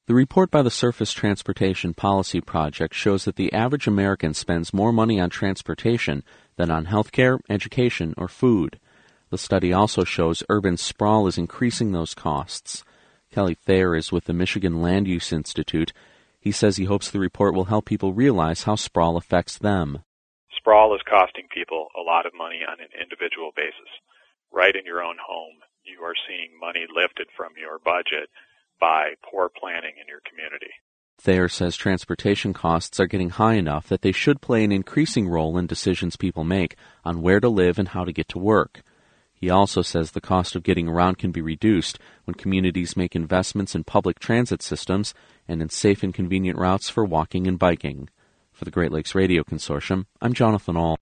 The report by the Surface Transportation Policy Project shows that the average American spends more money on transportation than on healthcare, education, or food. The study also shows urban sprawl is increasing those costs. Kelly Thayer is with the Michigan Land Use Institute. He says he hopes the report will help people realize how sprawl affects them. Sprawl is costing people a lot of money on an individual basis. Right in your own home, you are seeing money lifted from your budget by poor planning in your community. Thayer says transportation costs are getting high enough that they should play an increasing role in decisions people make on where to live and how to get to work. He also says the cost of getting around can be reduced when communities make investments in public transit systems and in safe and convenient routes for walking and biking. For the Great Lakes Radio Consortium, I'm Jonathan Ahl.